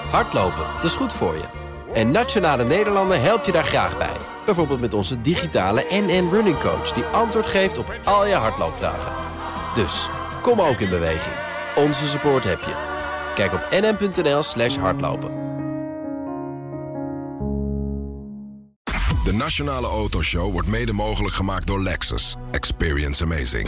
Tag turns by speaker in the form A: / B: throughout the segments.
A: Hardlopen, dat is goed voor je. En Nationale Nederlanden helpt je daar graag bij. Bijvoorbeeld met onze digitale NN Running Coach... die antwoord geeft op al je hardloopvragen. Dus, kom ook in beweging. Onze support heb je. Kijk op nn.nl/hardlopen.
B: De Nationale Autoshow wordt mede mogelijk gemaakt door Lexus. Experience amazing.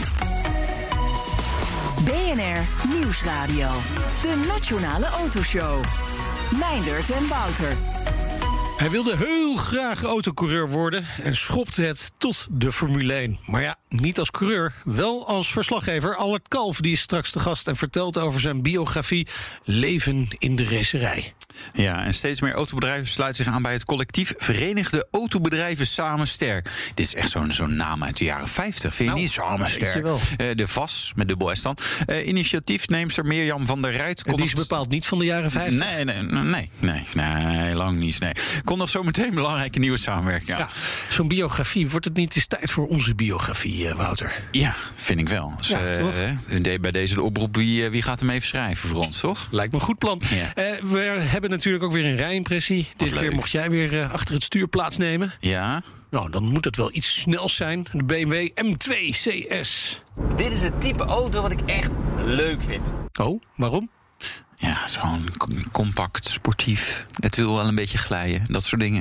C: BNR Nieuwsradio. De Nationale Autoshow. Meindert en Wouter.
D: Hij wilde heel graag autocoureur worden en schopte het tot de Formule 1. Maar ja, niet als coureur, wel als verslaggever. Albert Kalf die is straks de gast en vertelt over zijn biografie Leven in de racerij.
E: Ja, en steeds meer autobedrijven sluiten zich aan bij het collectief Verenigde Autobedrijven Samen Sterk. Dit is echt zo'n naam uit de jaren 50, vind je niet? Samen Sterk. De VAS, met dubbel S dan. Initiatiefneemster Mirjam van der Rijt.
D: Die is bepaald niet van de jaren 50?
E: Nee, lang niet. Nee. Kon nog zo meteen belangrijke nieuwe samenwerking. Ja.
D: Zo'n biografie, wordt het niet eens tijd voor onze biografie, Wouter?
E: Ja, vind ik wel. Dus, bij deze de oproep, wie gaat hem even schrijven voor ons, toch?
D: Lijkt me een goed plan. Ja. We hebben natuurlijk ook weer een rijimpressie. Dit keer mocht jij weer achter het stuur plaatsnemen.
E: Ja.
D: Nou, dan moet het wel iets snels zijn. De BMW M2 CS.
F: Dit is het type auto wat ik echt leuk vind.
D: Oh, waarom?
E: Ja, zo'n compact, sportief. Het wil wel een beetje glijden, dat soort dingen.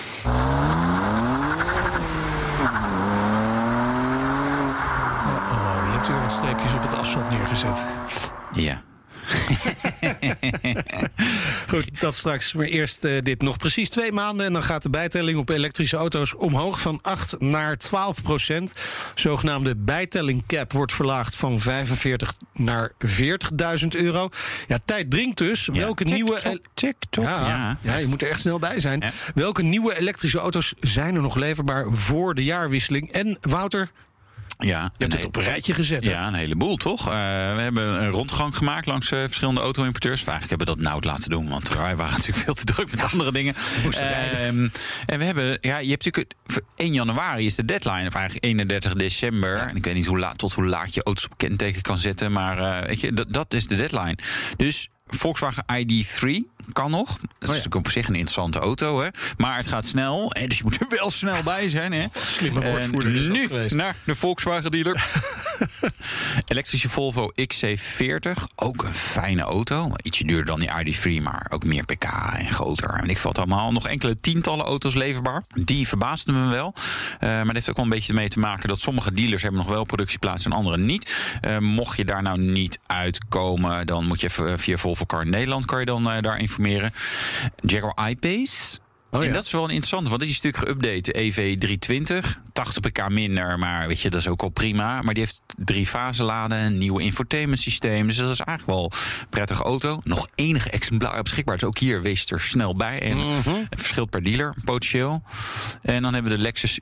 D: Je hebt weer wat streepjes op het asfalt neergezet.
E: Ja.
D: Goed, dat straks. Maar eerst dit. Nog precies 2 maanden en dan gaat de bijtelling op elektrische auto's omhoog van 8 naar 12%. Zogenaamde bijtellingcap wordt verlaagd van 45 naar 40.000 euro. Ja, tijd dringt dus. Welke nieuwe... Ja, je moet er echt snel bij zijn. Ja. Welke nieuwe elektrische auto's zijn er nog leverbaar voor de jaarwisseling? En Wouter...
E: Ja,
D: je hebt het op een rijtje gezet.
E: Ja, een heleboel, toch? We hebben een rondgang gemaakt langs verschillende auto-importeurs. Eigenlijk hebben we dat Nout laten doen, want wij waren natuurlijk veel te druk met andere dingen. En we hebben, je hebt natuurlijk 1 januari is de deadline, of eigenlijk 31 december. En ik weet niet tot hoe laat je auto's op kenteken kan zetten, maar weet je, dat is de deadline. Dus Volkswagen ID3 kan nog. Dat is natuurlijk op zich een interessante auto, hè. Maar het gaat snel, dus je moet er wel snel bij zijn, hè.
D: Slimme woordvoerder is dat geweest.
E: Naar de Volkswagen dealer. Elektrische Volvo XC40, ook een fijne auto. Ietsje duurder dan die ID3, maar ook meer pk en groter. En ik valt allemaal nog enkele tientallen auto's leverbaar. Die verbaasden me wel. Maar dat heeft ook wel een beetje mee te maken dat sommige dealers hebben nog wel productieplaats en andere niet. Mocht je daar nou niet uitkomen, dan moet je even via Volvo Car Nederland kan je dan daar informeren. Jaguar I-Pace. En dat is wel een interessante, want dit is natuurlijk geüpdate. EV320, 80 pk minder, maar weet je, dat is ook al prima. Maar die heeft 3-fase laden, een nieuw infotainmentsysteem. Dus dat is eigenlijk wel een prettige auto. Nog enige exemplaren beschikbaar. Dus ook hier wees er snel bij. En het verschilt per dealer, potentieel. En dan hebben we de Lexus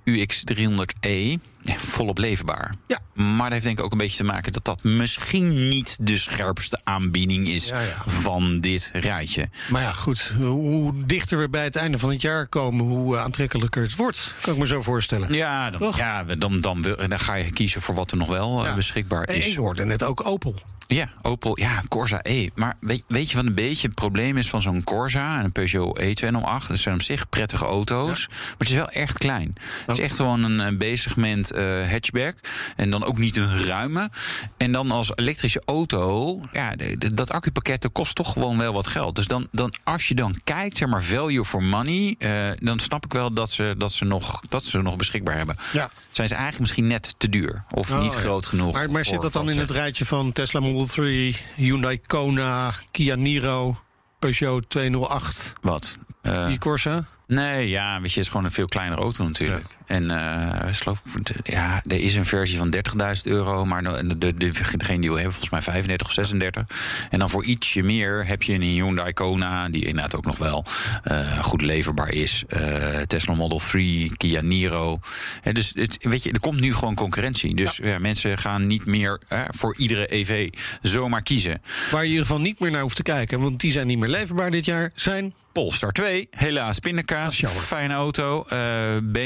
E: UX300e. Ja, volop leverbaar. Ja. Maar dat heeft denk ik ook een beetje te maken dat misschien niet de scherpste aanbieding is van dit rijtje.
D: Maar ja, goed. Hoe dichter we bij het einde van het jaar komen, hoe aantrekkelijker het wordt. Kan ik me zo voorstellen.
E: Ja, dan ga je kiezen voor wat er nog wel beschikbaar is.
D: Ik hoorde net ook Opel.
E: Ja, Opel, Corsa E. Maar weet je wat een beetje het probleem is van zo'n Corsa en een Peugeot E208? Dat zijn op zich prettige auto's, maar het is wel echt klein. Het is echt gewoon een B-segment hatchback en dan ook niet een ruime. En dan als elektrische auto, dat accupakket kost toch gewoon wel wat geld. Dus dan als je dan kijkt, zeg maar value for money, dan snap ik wel dat ze nog beschikbaar hebben. Ja. Zijn ze eigenlijk misschien net te duur of niet groot genoeg?
D: Maar zit dat dan in het rijtje van Tesla Model 3, Hyundai Kona, Kia Niro, Peugeot 208?
E: Wat?
D: Die Corsa?
E: Nee, weet je, het is gewoon een veel kleinere auto natuurlijk. Ja. En er is een versie van €30.000, maar degene die we hebben volgens mij 35 of 36. En dan voor ietsje meer heb je een Hyundai Kona, die inderdaad ook nog wel goed leverbaar is. Tesla Model 3, Kia Niro. Dus weet je, er komt nu gewoon concurrentie. Dus mensen gaan niet meer voor iedere EV zomaar kiezen.
D: Waar je in ieder geval niet meer naar hoeft te kijken, want die zijn niet meer leverbaar dit jaar, zijn...
E: Polestar 2, helaas pindakaas, fijne auto. BMW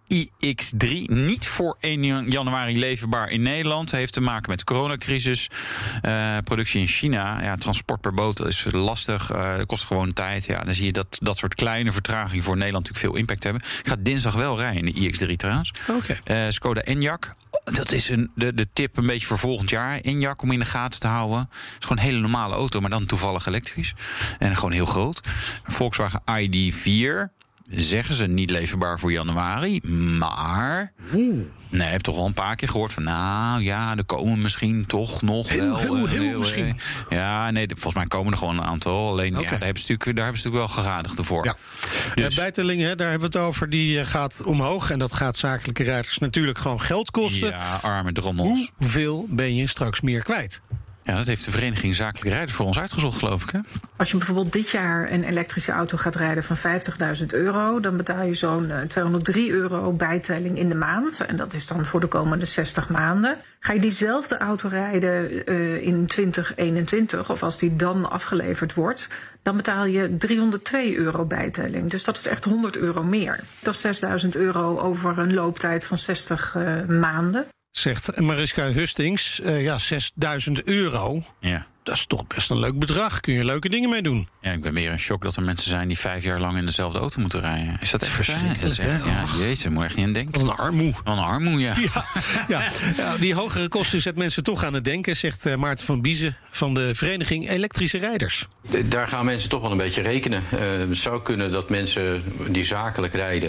E: iX3. Niet voor 1 januari leverbaar in Nederland. Heeft te maken met de coronacrisis. Productie in China. Ja, transport per boot is lastig. Kost gewoon tijd. Ja, dan zie je dat soort kleine vertragingen voor Nederland natuurlijk veel impact hebben. Ik ga dinsdag wel rijden in de iX3 trouwens.
D: Okay.
E: Skoda Enyaq. Dat is de tip een beetje voor volgend jaar. Enyaq om in de gaten te houden. Het is gewoon een hele normale auto, maar dan toevallig elektrisch. En gewoon heel groot. Volkswagen ID.4. Zeggen ze niet leverbaar voor januari. Maar... Nee, ik heb toch wel een paar keer gehoord van... nou ja, er komen misschien toch nog
D: heel misschien.
E: Ja, nee, volgens mij komen er gewoon een aantal. Alleen daar hebben ze natuurlijk wel geradigd ervoor.
D: Ja.
E: Dus.
D: Bijtelling, daar hebben we het over, die gaat omhoog. En dat gaat zakelijke rijders natuurlijk gewoon geld kosten.
E: Ja, arme drommels.
D: Hoeveel ben je straks meer kwijt?
E: Ja, dat heeft de Vereniging Zakelijke Rijders voor ons uitgezocht, geloof ik. Hè?
G: Als je bijvoorbeeld dit jaar een elektrische auto gaat rijden van €50.000... dan betaal je zo'n €203 bijtelling in de maand. En dat is dan voor de komende 60 maanden. Ga je diezelfde auto rijden in 2021, of als die dan afgeleverd wordt... dan betaal je €302 bijtelling. Dus dat is echt €100 meer. Dat is €6.000 over een looptijd van 60 maanden.
D: Zegt Mariska Hustings, €6.000.
E: Ja.
D: Dat is toch best een leuk bedrag. Kun je leuke dingen mee doen.
E: Ja, ik ben meer in shock dat er mensen zijn die 5 jaar lang in dezelfde auto moeten rijden. Is dat echt verschrikkelijk? Dat is echt, jezus, moet echt niet aan denken.
D: Wat een armoe.
E: Wat een armoe, ja.
D: Ja, die hogere kosten zet mensen toch aan het denken, zegt Maarten van Biezen van de Vereniging Elektrische Rijders.
H: Daar gaan mensen toch wel een beetje rekenen. Het zou kunnen dat mensen die zakelijk rijden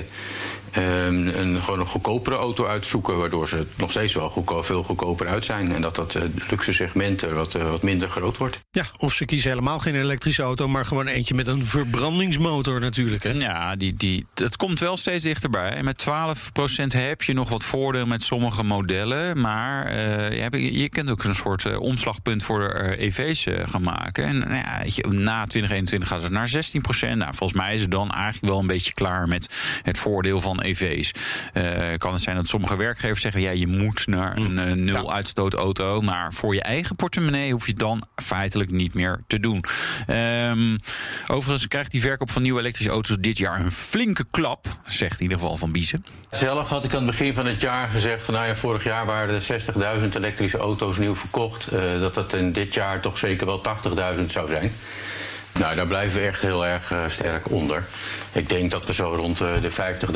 H: gewoon een goedkopere auto uitzoeken, waardoor ze nog steeds wel veel goedkoper uit zijn. En dat luxe segment wat minder groot wordt.
D: Ja, of ze kiezen helemaal geen elektrische auto, maar gewoon eentje met een verbrandingsmotor natuurlijk. Hè?
E: Ja, het komt wel steeds dichterbij. En met 12% heb je nog wat voordeel met sommige modellen. Maar je kunt ook een soort omslagpunt voor de EV's gaan maken. En na 2021 gaat het naar 16%. Nou, volgens mij is het dan eigenlijk wel een beetje klaar met het voordeel van EV's. Kan het zijn dat sommige werkgevers zeggen, je moet naar een nul uitstoot auto. Maar voor je eigen portemonnee hoef je het dan feitelijk niet meer te doen. Overigens krijgt die verkoop van nieuwe elektrische auto's dit jaar een flinke klap, zegt in ieder geval Van Biezen.
H: Zelf had ik aan het begin van het jaar gezegd van vorig jaar waren er 60.000 elektrische auto's nieuw verkocht. Dat in dit jaar toch zeker wel 80.000 zou zijn. Nou, daar blijven we echt heel erg sterk onder. Ik denk dat we zo rond de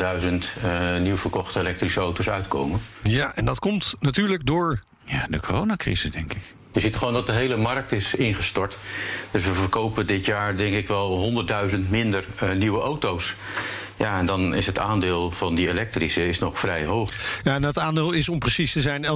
H: 50.000 nieuw verkochte elektrische auto's uitkomen.
D: Ja, en dat komt natuurlijk door
E: de coronacrisis, denk ik.
H: Je ziet gewoon dat de hele markt is ingestort. Dus we verkopen dit jaar denk ik wel 100.000 minder nieuwe auto's. Ja, en dan is het aandeel van die elektrische is nog vrij hoog.
D: Ja, en dat aandeel is om precies te zijn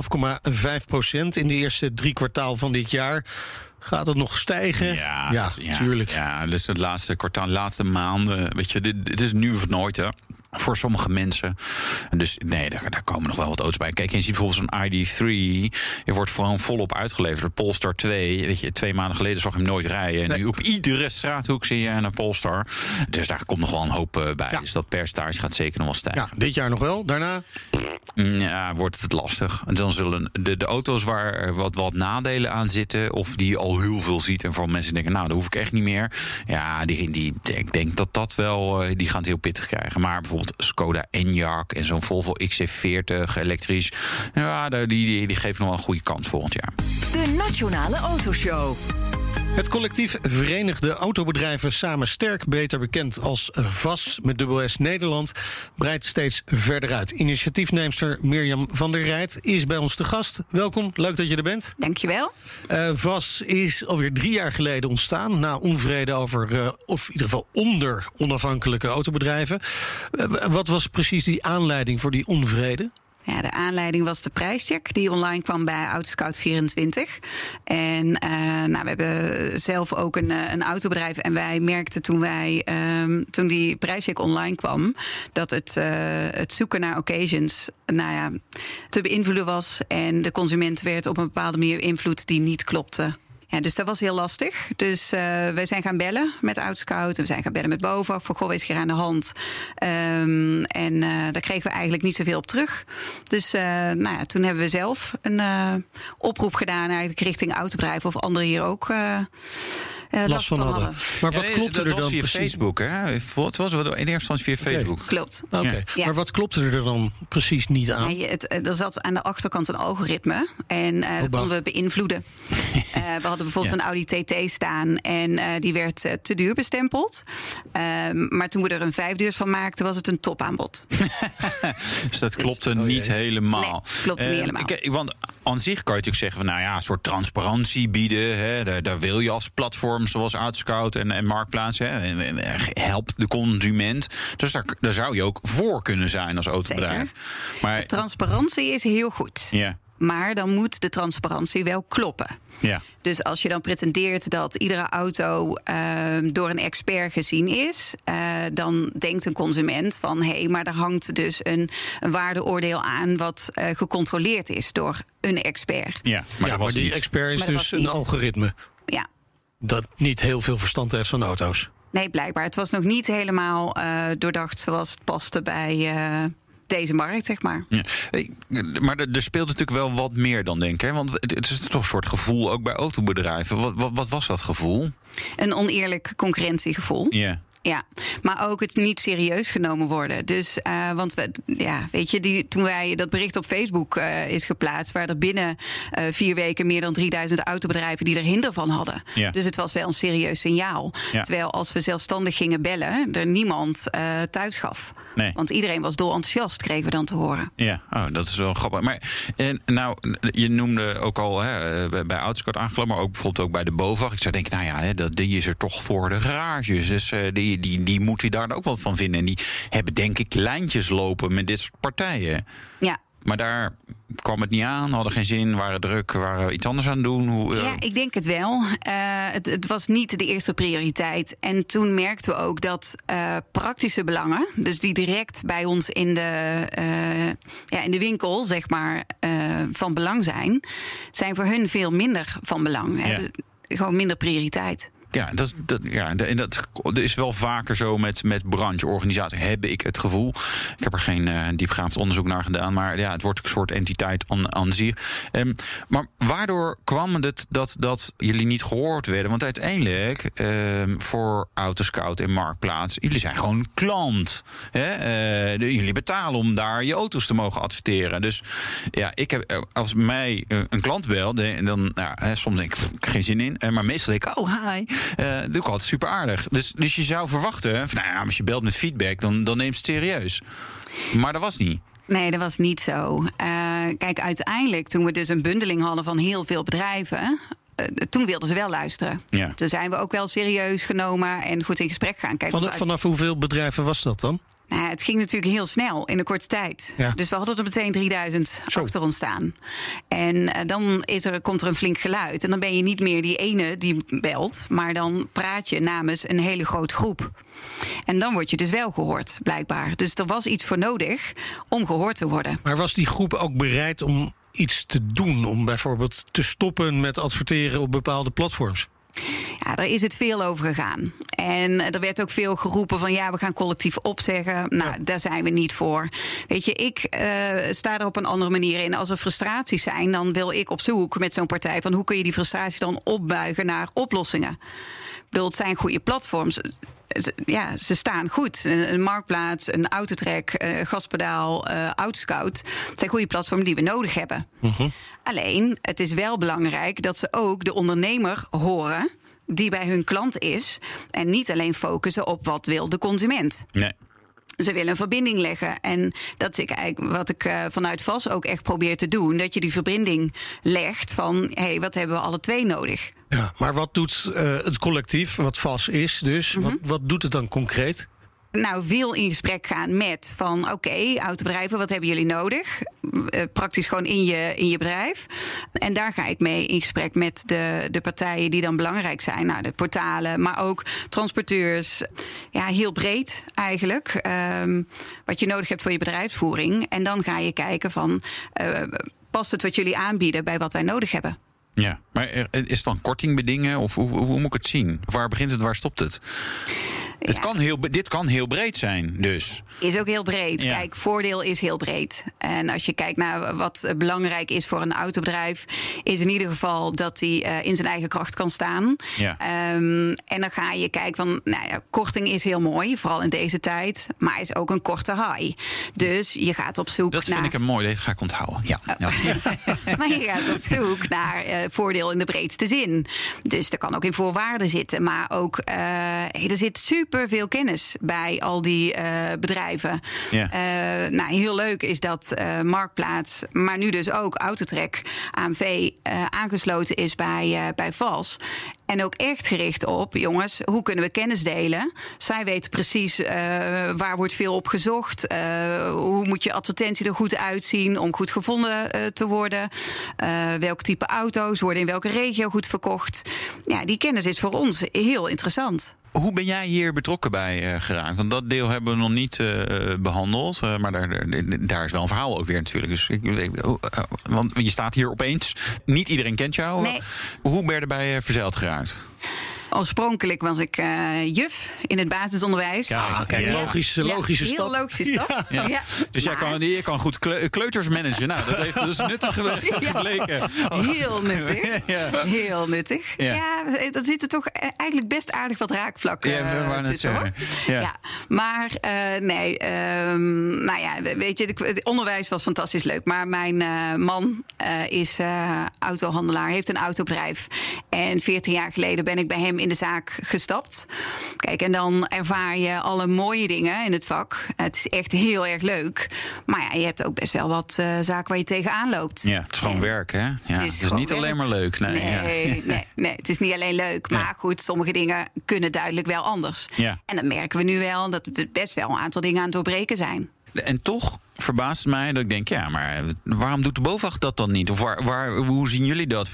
D: 11,5% in de eerste 3 kwartaal van dit jaar. Gaat het nog stijgen? Ja, tuurlijk.
E: Ja, dus het laatste kwartaal, de laatste maanden. Weet je, dit is nu of nooit, hè. Voor sommige mensen. Dus nee, daar komen nog wel wat auto's bij. Kijk, je ziet bijvoorbeeld zo'n ID.3. Je wordt gewoon volop uitgeleverd. De Polestar 2. Weet je, 2 maanden geleden zag je hem nooit rijden. En nu op iedere straathoek zie je een Polestar. Dus daar komt nog wel een hoop bij. Ja. Dus dat percentage gaat zeker nog wel stijgen.
D: Ja, dit jaar nog wel. Daarna?
E: Ja, wordt het lastig. En dan zullen de auto's waar wat nadelen aan zitten, of die je al heel veel ziet en vooral mensen denken, nou, dat hoef ik echt niet meer. Ja, ik denk dat wel, die gaan het heel pittig krijgen. Maar bijvoorbeeld Skoda Enyaq en zo'n Volvo XC40 elektrisch, ja, die geven nog wel een goede kans volgend jaar.
C: De Nationale Autoshow.
D: Het collectief Verenigde Autobedrijven Samen Sterk, beter bekend als VAS met dubbel S Nederland, breidt steeds verder uit. Initiatiefneemster Mirjam van der Rijt is bij ons te gast. Welkom, leuk dat je er bent.
I: Dankjewel.
D: VAS is alweer 3 jaar geleden ontstaan, na onvrede over, of in ieder geval onder onafhankelijke autobedrijven. Wat was precies die aanleiding voor die onvrede?
I: Ja, de aanleiding was de prijscheck die online kwam bij Autoscout24. En we hebben zelf ook een autobedrijf. En wij merkten toen die prijscheck online kwam, dat het zoeken naar occasions te beïnvloeden was. En de consument werd op een bepaalde manier beïnvloed die niet klopte. Ja, dus dat was heel lastig. Dus wij zijn gaan bellen met Autoscout. En we zijn gaan bellen met BOVAG. Voor goh, is hier aan de hand. En daar kregen we eigenlijk niet zoveel op terug. Dus toen hebben we zelf een oproep gedaan eigenlijk richting autobedrijven of anderen hier ook last van hadden.
D: Maar wat klopte er dan
E: was via
D: precies?
E: Facebook, hè? Het was in eerste instantie via Facebook.
I: Klopt.
D: Oké.
I: Ja.
D: Maar wat klopte er dan precies niet aan?
I: Nee, er zat aan de achterkant een algoritme en dat konden we beïnvloeden. We hadden bijvoorbeeld een Audi TT staan en die werd te duur bestempeld. Maar toen we er een 5-deurs van maakten, was het een topaanbod.
E: Dus dat klopte niet helemaal.
I: Nee, klopte niet helemaal.
E: Want aan zich kan je natuurlijk zeggen van, nou ja, een soort transparantie bieden. Hè, daar wil je als platform zoals Autoscout en Marktplaats. Hè, helpt de consument. Dus daar zou je ook voor kunnen zijn als autobedrijf. Maar
I: de transparantie is heel goed.
E: Ja.
I: Maar dan moet de transparantie wel kloppen.
E: Ja.
I: Dus als je dan pretendeert dat iedere auto door een expert gezien is, dan denkt een consument van hé, maar er hangt dus een waardeoordeel aan wat gecontroleerd is door een expert.
E: Ja, maar
D: die expert is dus een algoritme.
I: Ja.
D: Dat niet heel veel verstand heeft van auto's.
I: Nee, blijkbaar. Het was nog niet helemaal doordacht zoals het paste bij deze markt, zeg maar.
E: Ja. Maar er speelt natuurlijk wel wat meer dan, denk ik. Hè? Want het is toch een soort gevoel ook bij autobedrijven. Wat was dat gevoel?
I: Een oneerlijk concurrentiegevoel.
E: Ja.
I: Ja, maar ook het niet serieus genomen worden. Dus, want weet je, toen dat bericht op Facebook is geplaatst, waren er binnen 4 weken meer dan 3000 autobedrijven die er hinder van hadden. Ja. Dus het was wel een serieus signaal. Ja. Terwijl als we zelfstandig gingen bellen, er niemand thuis gaf. Nee. Want iedereen was dolenthousiast, kregen we dan te horen.
E: Ja, dat is wel grappig. Maar je noemde ook al bij Autoscout aangekomen, maar ook bijvoorbeeld ook bij de BOVAG. Ik zou denken, nou ja, die is er toch voor de garages. Dus die moet je daar ook wat van vinden. En die hebben denk ik lijntjes lopen met dit soort partijen.
I: Ja.
E: Maar daar kwam het niet aan, hadden geen zin, waren druk, waren iets anders aan het doen.
I: Ja, ik denk het wel. Het was niet de eerste prioriteit. En toen merkten we ook dat praktische belangen, dus die direct bij ons in de winkel, zeg maar, van belang zijn voor hun veel minder van belang.
E: Ja.
I: Hebben gewoon minder prioriteit.
E: Ja, dat is wel vaker zo met brancheorganisaties, heb ik het gevoel. Ik heb er geen diepgaand onderzoek naar gedaan, maar ja, het wordt een soort entiteit aan zich. Maar waardoor kwam het dat jullie niet gehoord werden? Want uiteindelijk, voor Autoscout en Marktplaats, jullie zijn gewoon klant. Jullie betalen om daar je auto's te mogen adverteren. Dus ja, als mij een klant belt, dan soms denk ik, geen zin in. Maar meestal denk ik, oh, hi. Dat doe ik altijd super aardig. Dus je zou verwachten, als je belt met feedback, dan neemt het serieus. Maar dat was niet.
I: Nee, dat was niet zo. Kijk, uiteindelijk, toen we dus een bundeling hadden van heel veel bedrijven, toen wilden ze wel luisteren. Ja. Toen zijn we ook wel serieus genomen en goed in gesprek gaan. Kijk,
D: vanaf hoeveel bedrijven was dat dan?
I: Nou, het ging natuurlijk heel snel, in een korte tijd. Ja. Dus we hadden er meteen 3000 achter ons staan. En dan komt er een flink geluid. En dan ben je niet meer die ene die belt, maar dan praat je namens een hele grote groep. En dan word je dus wel gehoord, blijkbaar. Dus er was iets voor nodig om gehoord te worden.
D: Maar was die groep ook bereid om iets te doen? Om bijvoorbeeld te stoppen met adverteren op bepaalde platforms?
I: Ja, daar is het veel over gegaan. En er werd ook veel geroepen van we gaan collectief opzeggen. Nou, daar zijn we niet voor. Weet je, ik sta er op een andere manier in. Als er frustraties zijn, dan wil ik op zoek met zo'n partij van hoe kun je die frustratie dan opbuigen naar oplossingen. Ik bedoel, het zijn goede platforms. Ja, ze staan goed. Een Marktplaats, een Autotrack, Gaspedaal, Autoscout. Het zijn goede platformen die we nodig hebben. Uh-huh. Alleen, het is wel belangrijk dat ze ook de ondernemer horen die bij hun klant is. En niet alleen focussen op wat wil de consument.
E: Nee.
I: Ze willen een verbinding leggen. En dat is wat ik vanuit VAS ook echt probeer te doen. Dat je die verbinding legt van wat hebben we alle twee nodig?
D: Ja, maar wat doet het collectief, wat VAS is dus? Mm-hmm. Wat doet het dan concreet?
I: Nou, veel in gesprek gaan met van oké, autobedrijven, wat hebben jullie nodig? Praktisch gewoon in je bedrijf. En daar ga ik mee in gesprek met de partijen die dan belangrijk zijn. Nou, de portalen, maar ook transporteurs. Ja, heel breed eigenlijk. Wat je nodig hebt voor je bedrijfsvoering. En dan ga je kijken van past het wat jullie aanbieden bij wat wij nodig hebben?
E: Ja, maar is het dan korting bedingen? Of hoe moet ik het zien? Waar begint het, waar stopt het? Dit kan heel breed zijn, dus.
I: Is ook heel breed.
E: Ja.
I: Kijk, voordeel is heel breed. En als je kijkt naar wat belangrijk is voor een autobedrijf, is in ieder geval dat hij in zijn eigen kracht kan staan.
E: Ja.
I: En dan ga je kijken van, korting is heel mooi, vooral in deze tijd, maar is ook een korte high. Dus je gaat op zoek
E: naar... Dat vind ik een mooi, dat ga ik onthouden. Ja.
I: Maar je gaat op zoek naar voordeel in de breedste zin. Dus er kan ook in voorwaarden zitten, maar ook er zit superveel kennis bij al die bedrijven.
E: Ja.
I: Heel leuk is dat Marktplaats, maar nu dus ook Autotrack AMV aangesloten is bij VAS. En ook echt gericht op, jongens, hoe kunnen we kennis delen? Zij weten precies waar wordt veel op gezocht. Hoe moet je advertentie er goed uitzien om goed gevonden te worden? Welk type auto's worden in welke regio goed verkocht? Ja, die kennis is voor ons heel interessant.
E: Hoe ben jij hier betrokken bij geraakt? Want dat deel hebben we nog niet behandeld. Maar daar is wel een verhaal ook weer natuurlijk. Dus want je staat hier opeens. Niet iedereen kent jou.
I: Nee.
E: Hoe ben je erbij verzeild geraakt?
I: Oorspronkelijk was ik juf in het basisonderbijs.
D: Kijk, logische stap.
I: Heel logische stap.
E: Ja. Ja. Dus jij kan goed kleuters managen. Nou, dat heeft dus nuttig gebleken.
I: Heel nuttig.
E: Ja.
I: Heel nuttig. Ja, er zitten toch eigenlijk best aardig wat raakvlakken tussen, hoor. Ja. Maar weet je, het onderwijs was fantastisch leuk. Maar mijn man is autohandelaar, heeft een autobedrijf. En 14 jaar geleden ben ik bij hem in de zaak gestapt. Kijk, en dan ervaar je alle mooie dingen in het vak. Het is echt heel erg leuk. Maar ja, je hebt ook best wel wat zaken waar je tegenaan loopt.
E: Ja, het is gewoon werk, hè? Ja, het is niet alleen maar leuk. Nee,
I: het is niet alleen leuk. Maar goed, sommige dingen kunnen duidelijk wel anders.
E: Ja.
I: En dan merken we nu wel dat we best wel een aantal dingen aan het doorbreken zijn.
E: En toch verbaast het mij dat ik denk, ja, maar waarom doet de BOVAG dat dan niet? Of hoe zien jullie dat?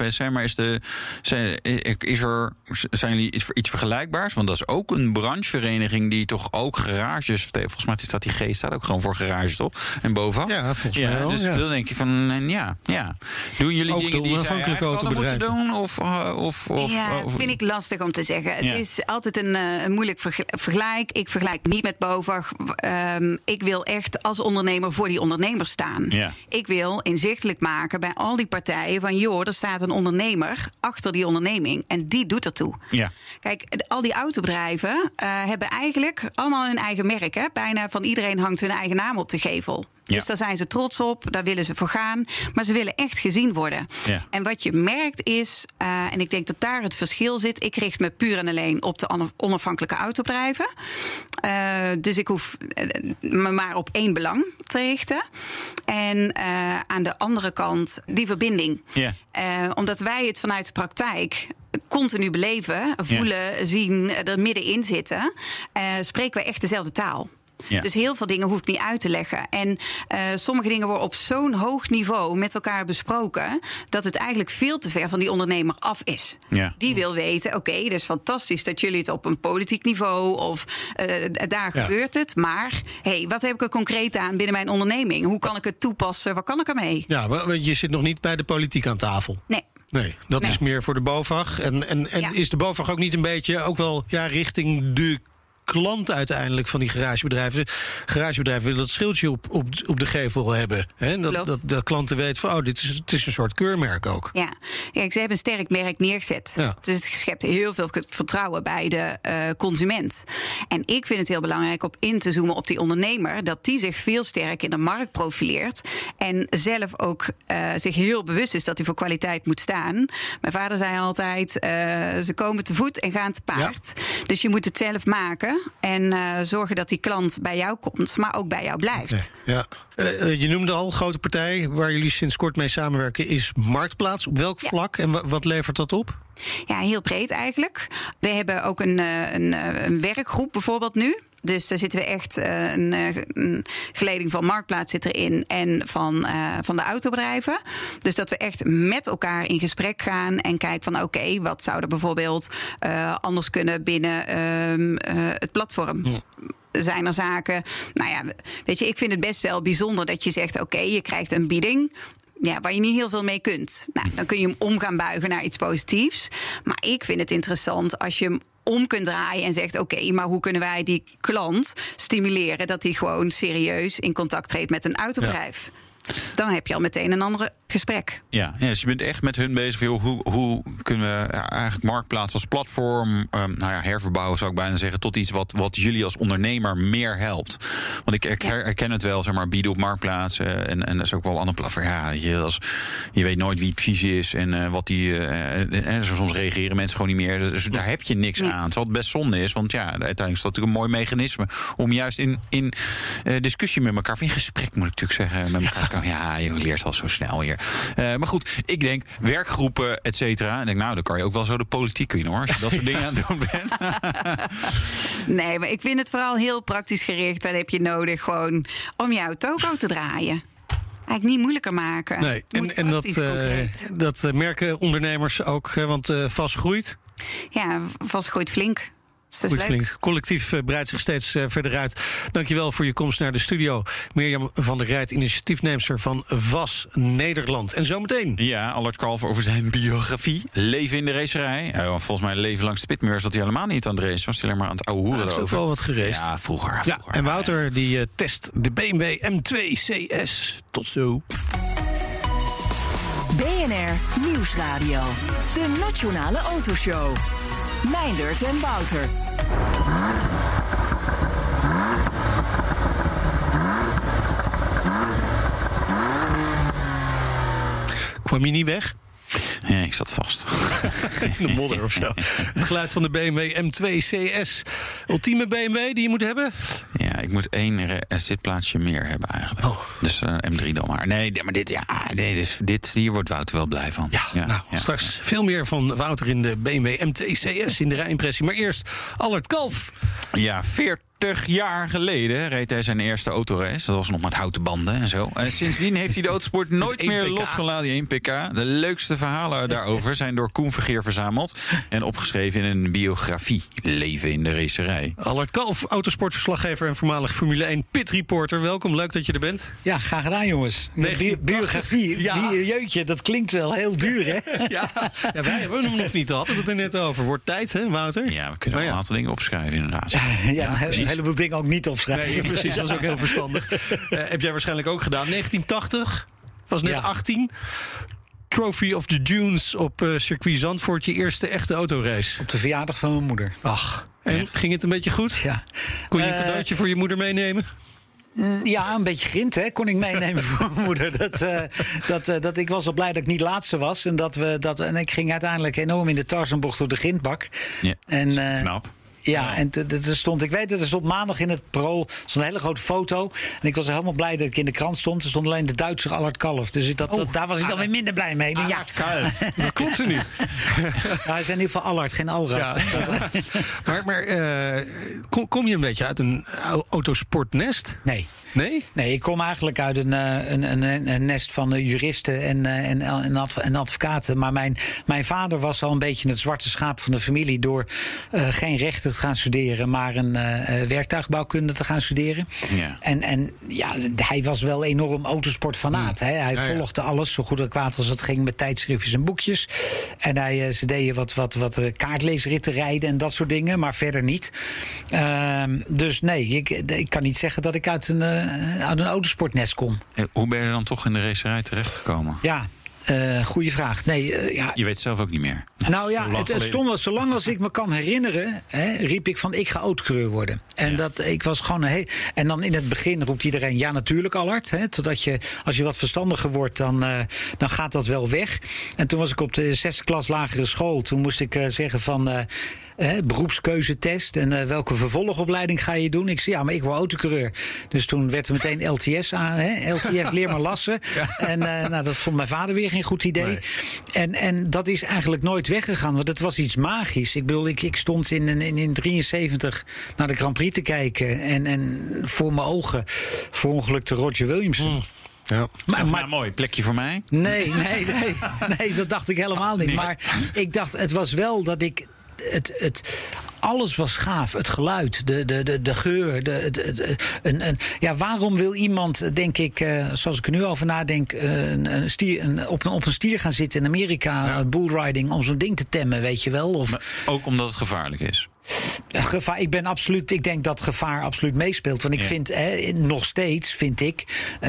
E: Zijn jullie iets vergelijkbaars? Want dat is ook een branchevereniging die toch ook garages... Volgens mij staat die G staat ook gewoon voor garages, toch? En BOVAG?
D: Ja, volgens mij wel.
E: Dus dan denk je van, ja. Doen jullie ook dingen die zij eigenlijk hadden moeten doen?
I: Vind ik lastig om te zeggen. Het is altijd een moeilijk vergelijk. Ik vergelijk niet met BOVAG. Ik wil echt als ondernemer voor die ondernemers staan. Ja. Ik wil inzichtelijk maken bij al die partijen van, joh, er staat een ondernemer achter die onderneming en die doet ertoe. Ja. Kijk, al die autobedrijven hebben eigenlijk allemaal hun eigen merk. Hè? Bijna van iedereen hangt hun eigen naam op de gevel. Ja. Dus daar zijn ze trots op, daar willen ze voor gaan. Maar ze willen echt gezien worden. Ja. En wat je merkt is, en ik denk dat daar het verschil zit... ik richt me puur en alleen op de onafhankelijke autobedrijven. Dus ik hoef me maar op één belang te richten. En aan de andere kant die verbinding. Ja. Omdat wij het vanuit de praktijk continu beleven, voelen, zien, er middenin zitten... spreken we echt dezelfde taal. Ja. Dus heel veel dingen hoef ik niet uit te leggen. En sommige dingen worden op zo'n hoog niveau met elkaar besproken... dat het eigenlijk veel te ver van die ondernemer af is. Ja. Die wil weten, oké, het is fantastisch dat jullie het op een politiek niveau... of daar gebeurt het, maar wat heb ik er concreet aan binnen mijn onderneming? Hoe kan ik het toepassen? Wat kan ik ermee? Ja,
D: want je zit nog niet bij de politiek aan tafel. Nee, dat is meer voor de BOVAG. En is de BOVAG ook niet een beetje ook wel richting de klant uiteindelijk van die garagebedrijven? Garagebedrijven willen dat schildje op de gevel hebben. Hè? Dat de klanten weten van, het is een soort keurmerk ook.
I: Ja, kijk, ze hebben een sterk merk neergezet. Ja. Dus het schept heel veel vertrouwen bij de consument. En ik vind het heel belangrijk om in te zoomen op die ondernemer, dat die zich veel sterker in de markt profileert en zelf ook zich heel bewust is dat hij voor kwaliteit moet staan. Mijn vader zei altijd, ze komen te voet en gaan te paard. Ja. Dus je moet het zelf maken en zorgen dat die klant bij jou komt, maar ook bij jou blijft.
D: Okay. Ja. Je noemde al, grote partij waar jullie sinds kort mee samenwerken is Marktplaats. Op welk vlak en wat levert dat op?
I: Ja, heel breed eigenlijk. We hebben ook een werkgroep bijvoorbeeld nu. Dus daar zitten we echt, een geleding van Marktplaats zit erin en van de autobedrijven. Dus dat we echt met elkaar in gesprek gaan en kijken van oké, wat zou er bijvoorbeeld anders kunnen binnen het platform? Ja. Zijn er zaken, weet je, ik vind het best wel bijzonder dat je zegt oké, je krijgt een bieding. Ja, waar je niet heel veel mee kunt. Dan kun je hem om gaan buigen naar iets positiefs. Maar ik vind het interessant als je hem om kunt draaien en zegt... oké, maar hoe kunnen wij die klant stimuleren... dat hij gewoon serieus in contact treedt met een autobedrijf? Ja. Dan heb je al meteen een ander gesprek.
E: Ja, dus je bent echt met hun bezig. Hoe kunnen we eigenlijk Marktplaats als platform... herverbouwen zou ik bijna zeggen... tot iets wat jullie als ondernemer meer helpt. Want ik herken het wel, zeg maar, bieden op Marktplaats... en dat is ook wel een ander platform. Ja, je weet nooit wie het precies is... en wat die... soms reageren mensen gewoon niet meer. Dus daar heb je niks aan. Terwijl het best zonde is, want uiteindelijk is dat natuurlijk een mooi mechanisme... om juist in discussie met elkaar... of in gesprek, moet ik natuurlijk zeggen, met elkaar te komen. Ja, je leert al zo snel hier. Maar goed, ik denk werkgroepen, et cetera. En ik denk, dan kan je ook wel zo de politiek in, hoor. Als je dat soort dingen aan het doen bent.
I: Nee, maar ik vind het vooral heel praktisch gericht. Wat heb je nodig gewoon om jouw toko te draaien? Eigenlijk niet moeilijker maken.
D: Nee, en dat merken ondernemers ook, want vast groeit.
I: Ja, vast groeit flink.
D: Goed, flink. Collectief breidt zich steeds verder uit. Dankjewel voor je komst naar de studio. Mirjam van der Rijt, initiatiefneemster van VAS Nederland. En zometeen...
E: Ja, Allard Kalver over zijn biografie. Leven in de racerij. Volgens mij leven langs de pitmuur zat hij helemaal niet aan het racen. Was hij alleen maar aan het ouwe hoeren
D: erover. Hij heeft ook wel wat geraced.
E: Ja, vroeger.
D: Ja, en Wouter die test de BMW M2 CS. Tot zo.
C: BNR Nieuwsradio. De Nationale Autoshow. Meindert en Wouter.
D: Kwam je niet weg?
E: Ja, ik zat vast.
D: In de modder of zo. Het geluid van de BMW M2 CS. Ultieme BMW die je moet hebben?
E: Ja, ik moet 1 zitplaatsje meer hebben eigenlijk. Oh. Dus M3 dan maar. Nee, maar dit hier wordt Wouter wel blij van.
D: Ja, straks veel meer van Wouter in de BMW M2 CS in de rijimpressie. Maar eerst Allard Kalf.
E: Ja, 40 jaar geleden reed hij zijn eerste autorace. Dat was nog met houten banden en zo. En sindsdien heeft hij de autosport nooit meer losgelaten. 1 pk. De leukste verhalen daarover zijn door Koen Vergeer verzameld... en opgeschreven in een biografie. Leven in de racerij.
D: Allard Kalf, autosportverslaggever en voormalig Formule 1 pitreporter. Welkom, leuk dat je er bent.
J: Ja, graag gedaan, jongens. Biografie, jeutje, dat klinkt wel heel duur, hè?
D: Ja, wij hebben hem nog niet. We hadden het er net over. Wordt tijd, hè, Wouter?
E: Ja, we kunnen wel een aantal dingen opschrijven, inderdaad.
J: Een heleboel dingen ook niet opschrijven.
D: Nee, precies, dat is ook heel verstandig. Heb jij waarschijnlijk ook gedaan. 1980, was net 18. Trophy of the Dunes op circuit Zandvoort. Je eerste echte autorace.
J: Op de verjaardag van mijn moeder.
D: Ach, en ging het een beetje goed?
J: Ja.
D: Kon je een cadeautje voor je moeder meenemen?
J: Ja, een beetje grind, hè, kon ik meenemen voor mijn moeder. Ik was al blij dat ik niet laatste was. En ik ging uiteindelijk enorm in de Tarzanbocht door de grindbak.
E: Ja,
J: en,
E: knap.
J: Ja, en er stond maandag in het Parool een hele grote foto. En ik was helemaal blij dat ik in de krant stond. Er stond alleen de Duitser Allard Kalf. Dus daar was ik dan weer minder blij mee.
D: Dat klopt er niet.
J: Hij is in ieder geval Allard, geen Alrad.
D: Ja. Maar kom je een beetje uit een autosportnest?
J: Nee.
D: Nee?
J: Nee, ik kom eigenlijk uit een nest van juristen en advocaten. Maar mijn vader was al een beetje het zwarte schaap van de familie... door geen rechten te gaan studeren, maar een werktuigbouwkunde te gaan studeren. Ja. En hij was wel enorm autosportfanaat. Hè. Hij volgde alles zo goed en kwaad als het ging met tijdschriftjes en boekjes. En ze deden wat kaartleesritten rijden en dat soort dingen, maar verder niet. Dus nee, ik kan niet zeggen dat ik uit een autosportnest kom.
E: Hoe ben je dan toch in de racerij terechtgekomen?
J: Ja. Goeie vraag. Nee,
E: Je weet zelf ook niet meer.
J: Nou ja, het stond wel. Zolang als ik me kan herinneren, riep ik van ik ga autocoureur worden. En ik was gewoon en dan in het begin roept iedereen ja natuurlijk Allard. Totdat als je wat verstandiger wordt, dan gaat dat wel weg. En toen was ik op de 6e klas lagere school. Toen moest ik zeggen van beroepskeuzetest en welke vervolgopleiding ga je doen? Ik zei, maar ik wil autocoureur. Dus toen werd er meteen LTS aan. LTS, leer maar lassen. Ja. En dat vond mijn vader weer geen goed idee. Nee. En dat is eigenlijk nooit weggegaan, want het was iets magisch. Ik bedoel, ik stond in 73 naar de Grand Prix te kijken en voor mijn ogen verongelukte Roger Williamson.
E: Ja. Maar mooi, plekje voor mij?
J: Nee, dat dacht ik helemaal niet. Nee. Maar ik dacht, het was wel dat ik Alles was gaaf. Het geluid, de geur. Waarom wil iemand, denk ik, zoals ik er nu over nadenk, op een stier gaan zitten in Amerika, bullriding, om zo'n ding te temmen, weet je wel? Of,
E: maar ook omdat het gevaarlijk is.
J: Ik denk dat gevaar absoluut meespeelt. Want ik vind, nog steeds vind ik,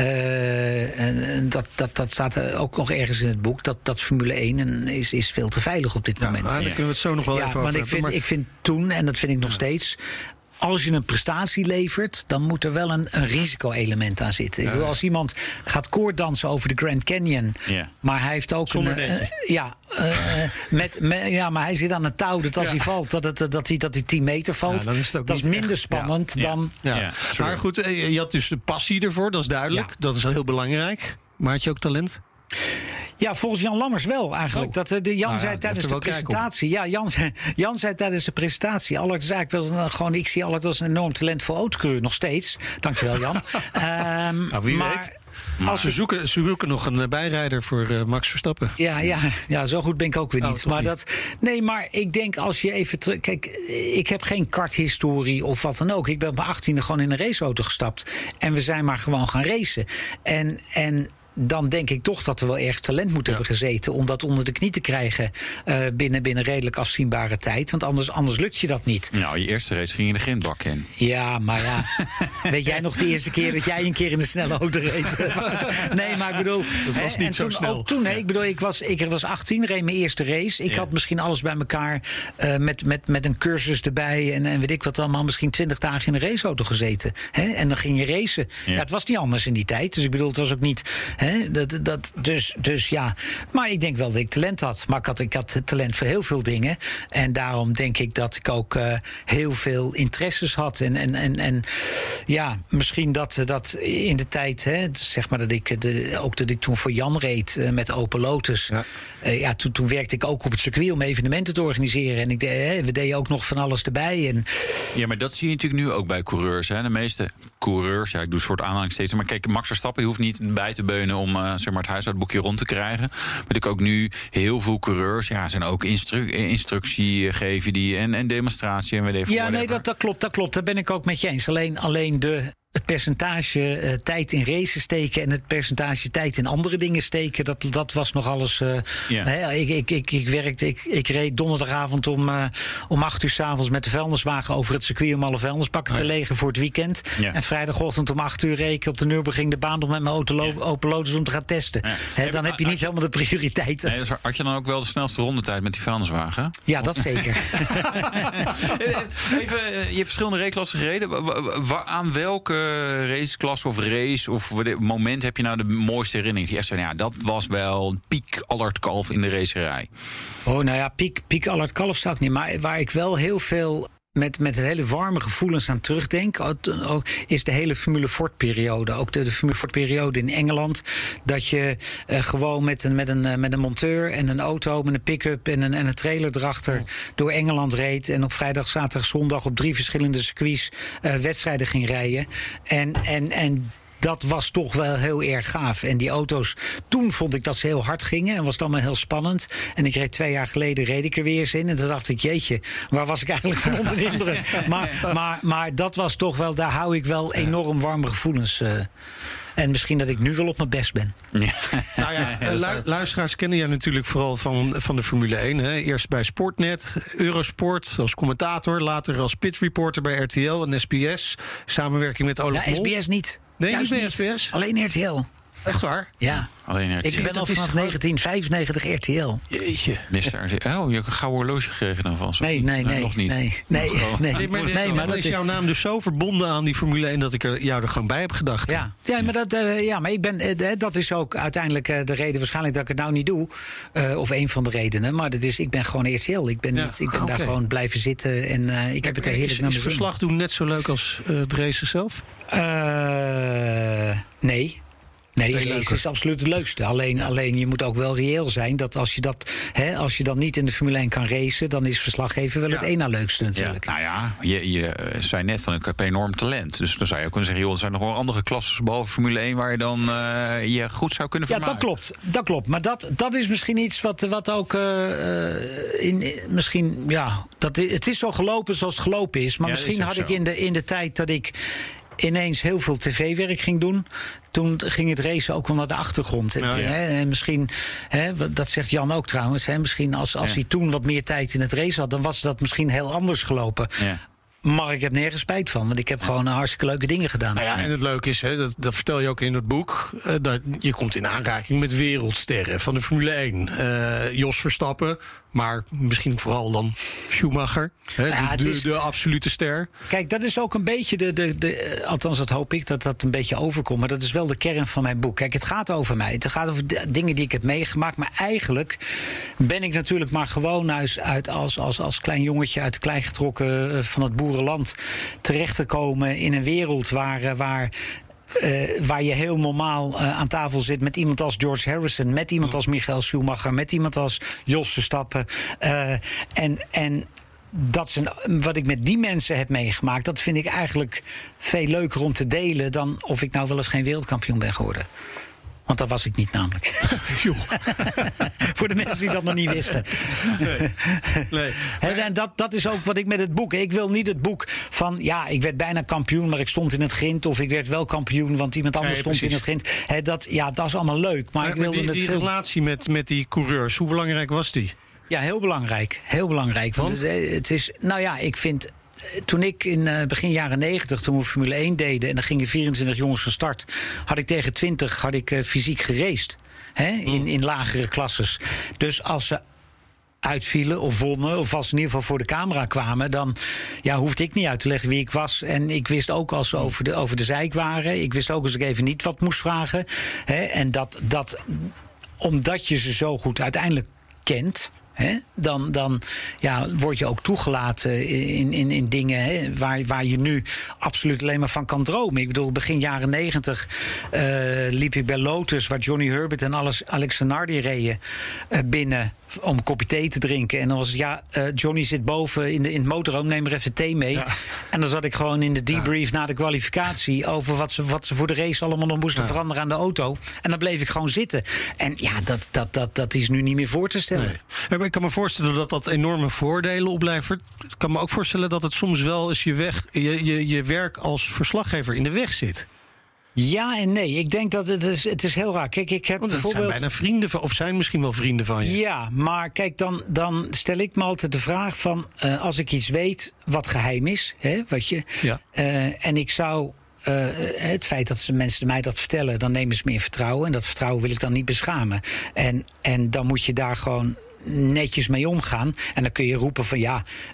J: dat staat ook nog ergens in het boek, dat Formule 1 is veel te veilig op dit moment.
D: Daar kunnen we het zo nog wel even over hebben.
J: Ik vind toen, en dat vind ik nog steeds, als je een prestatie levert, dan moet er wel een risico-element aan zitten. Ik bedoel, als iemand gaat koorddansen over de Grand Canyon, maar hij heeft ook maar hij zit aan een touw dat als hij valt, dat hij 10 meter valt. Dat is minder spannend dan.
D: Maar goed, je had dus de passie ervoor, dat is duidelijk. Ja. Dat is heel belangrijk. Maar had je ook talent?
J: Ja, volgens Jan Lammers wel eigenlijk. Jan zei tijdens de presentatie. Ja, Jan zei tijdens de presentatie. Allard is eigenlijk wel gewoon. Ik zie Allard als een enorm talentvol autocoureur nog steeds. Dankjewel, Jan.
D: Wie weet. Als ze zoeken nog een bijrijder voor Max Verstappen.
J: Ja, zo goed ben ik ook weer niet. Maar ik denk als je even terug. Kijk, ik heb geen karthistorie of wat dan ook. Ik ben op mijn 18e gewoon in een raceauto gestapt. En we zijn maar gewoon gaan racen. En dan denk ik toch dat we wel erg talent moeten hebben gezeten om dat onder de knie te krijgen binnen redelijk afzienbare tijd. Want anders lukt je dat niet.
E: Nou, je eerste race ging je de grindbak in.
J: Ja, maar weet jij nog de eerste keer dat jij een keer in een snelle auto reed? Nee, maar ik bedoel,
D: dat was niet zo snel.
J: Ook toen, ik was 18, reed mijn eerste race. Ik had misschien alles bij elkaar met een cursus erbij en weet ik wat allemaal, misschien 20 dagen in een raceauto gezeten. En dan ging je racen. Ja, het was niet anders in die tijd. Dus ik bedoel, het was ook niet. Dus ja. Maar ik denk wel dat ik talent had. Maar ik had talent voor heel veel dingen. En daarom denk ik dat ik ook heel veel interesses had. En ja, misschien dat in de tijd, zeg maar dat ik toen voor Jan reed met Open Lotus. Ja. Toen werkte ik ook op het circuit om evenementen te organiseren. En we deden ook nog van alles erbij. En
E: ja, maar dat zie je natuurlijk nu ook bij coureurs. De meeste coureurs, ik doe een soort aanhalingstekens. Maar kijk, Max Verstappen hoeft niet bij te beunen om het huishoudboekje rond te krijgen. Maar ik ook nu heel veel coureurs zijn ook instructie geven die en demonstratie en weet
J: ja, nee, dat klopt. Daar ben ik ook met je eens. Alleen het percentage tijd in racen steken en het percentage tijd in andere dingen steken, dat was nog alles. Ik reed donderdagavond om 8 uur 's avonds met de vuilniswagen over het circuit om alle vuilnisbakken te legen voor het weekend. Ja. En vrijdagochtend om 8 uur reed ik op de Nürburgring de baan op met mijn auto Open Lotus om te gaan testen. Ja. Dan heb je niet helemaal de prioriteiten.
E: Nee, had je dan ook wel de snelste rondetijd met die vuilniswagen?
J: Ja, dat zeker.
E: Even, je hebt verschillende raceklassen gereden. Aan welke raceklasse of race of moment heb je nou de mooiste herinnering? Die echt zei, dat was wel piek Allard Kalf in de racerij.
J: Oh, nou ja, piek Allard Kalf zou ik niet. Maar waar ik wel heel veel met hele warme gevoelens aan terugdenk, is de hele Formule Ford-periode. Ook de Formule Ford-periode in Engeland. Dat je gewoon met een monteur en een auto, met een pick-up en een trailer erachter door Engeland reed. En op vrijdag, zaterdag, zondag op 3 verschillende circuits wedstrijden ging rijden. En dat was toch wel heel erg gaaf. En die auto's, toen vond ik dat ze heel hard gingen en was het allemaal heel spannend. En ik reed 2 jaar geleden er weer eens in. En toen dacht ik, jeetje, waar was ik eigenlijk van onder de indruk? Maar dat was toch wel, daar hou ik wel enorm warme gevoelens. En misschien dat ik nu wel op mijn best ben.
D: Ja. Nou ja, luisteraars kennen jij natuurlijk vooral van de Formule 1. Hè. Eerst bij Sportnet, Eurosport als commentator. Later als pitreporter bij RTL en SBS. Samenwerking met Olaf Mol.
J: SBS niet.
D: Nee, niet bij SBS.
J: Alleen RTL.
D: Echt waar?
J: Ja.
E: Alleen RTL.
J: Ik ben al vanaf 1995 RTL.
E: Jeetje. Mister. Je hebt een gouden horloge gekregen dan van.
J: Nee.
E: Nog niet.
J: Nee.
D: Maar dat is jouw naam dus zo verbonden aan die Formule 1 dat ik jou er gewoon bij heb gedacht.
J: Maar ik ben. Dat is ook uiteindelijk de reden waarschijnlijk dat ik het nou niet doe. Of een van de redenen. Maar ik ben gewoon RTL. Ik ben daar gewoon blijven zitten en ik heb het er heerlijk naar mijn zin.
D: Is verslag doen net zo leuk als het racen zelf?
J: Nee. Nee, race is absoluut het leukste. Alleen je moet ook wel reëel zijn dat als je dan niet in de Formule 1 kan racen, dan is verslaggeven wel het één na leukste natuurlijk.
E: Ja, nou ja, je zei net van ik heb enorm talent. Dus dan zou je ook kunnen zeggen, joh, er zijn nog wel andere klasses boven Formule 1 waar je dan je goed zou kunnen vermaken.
J: Ja, dat klopt. Maar dat is misschien iets wat ook misschien, ja, het is zo gelopen zoals het gelopen is. Maar misschien had ik in de tijd dat ik ineens heel veel tv-werk ging doen, toen ging het racen ook wel naar de achtergrond. En misschien, dat zegt Jan ook trouwens, misschien als hij toen wat meer tijd in het racen had, dan was dat misschien heel anders gelopen. Ja. Maar ik heb nergens spijt van, want ik heb gewoon hartstikke leuke dingen gedaan.
D: Nou ja, en het leuke is, dat vertel je ook in het boek, dat je komt in aanraking met wereldsterren van de Formule 1. Jos Verstappen, maar misschien vooral dan Schumacher, de absolute ster.
J: Kijk, dat is ook een beetje althans dat hoop ik, dat een beetje overkomt. Maar dat is wel de kern van mijn boek. Kijk, het gaat over mij. Het gaat over dingen die ik heb meegemaakt. Maar eigenlijk ben ik natuurlijk maar gewoon uit als klein jongetje uit de klei getrokken van het boerenland terecht te komen in een wereld waar je heel normaal aan tafel zit met iemand als George Harrison, met iemand als Michael Schumacher, met iemand als Jos Verstappen. En wat ik met die mensen heb meegemaakt, dat vind ik eigenlijk veel leuker om te delen dan of ik nou wel eens geen wereldkampioen ben geworden. Want dat was ik niet namelijk. Voor de mensen die dat nog niet wisten. Nee. En dat is ook wat ik met het boek. Ik wil niet het boek van, ik werd bijna kampioen, maar ik stond in het grind. Of ik werd wel kampioen, want iemand anders stond in het grind. Dat is allemaal leuk. Maar ik wilde die
D: relatie met die coureurs, hoe belangrijk was die?
J: Ja, heel belangrijk. Heel belangrijk. Want het is, ik vind, toen ik in begin jaren 90, toen we Formule 1 deden, en dan gingen 24 jongens van start, had ik tegen 20 fysiek geraced. In lagere klasses. Dus als ze uitvielen of wonnen, of als ze in ieder geval voor de camera kwamen, dan hoefde ik niet uit te leggen wie ik was. En ik wist ook als ze over de zeik waren. Ik wist ook als ik even niet wat moest vragen. En dat omdat je ze zo goed uiteindelijk kent, dan word je ook toegelaten in dingen waar je nu absoluut alleen maar van kan dromen. Ik bedoel, begin jaren 90 liep ik bij Lotus, waar Johnny Herbert en Alex Zanardi reden, binnen om een kopje thee te drinken. En dan was het, Johnny zit boven in het motorhome, neem er even thee mee. Ja. En dan zat ik gewoon in de debrief na de kwalificatie over wat ze voor de race allemaal nog moesten veranderen aan de auto. En dan bleef ik gewoon zitten. En dat is nu niet meer voor te stellen.
D: Nee. Ik kan me voorstellen dat enorme voordelen oplevert. Ik kan me ook voorstellen dat het soms wel eens je werk als verslaggever in de weg zit.
J: Ja en nee. Ik denk dat het is heel raar. Kijk, ik heb bijvoorbeeld,
D: zijn bijna vrienden van, of zijn misschien wel vrienden van je.
J: Ja, maar kijk, dan stel ik me altijd de vraag van, als ik iets weet wat geheim is, en ik zou het feit dat mensen mij dat vertellen, dan nemen ze meer vertrouwen. En dat vertrouwen wil ik dan niet beschamen. En dan moet je daar gewoon netjes mee omgaan. En dan kun je roepen van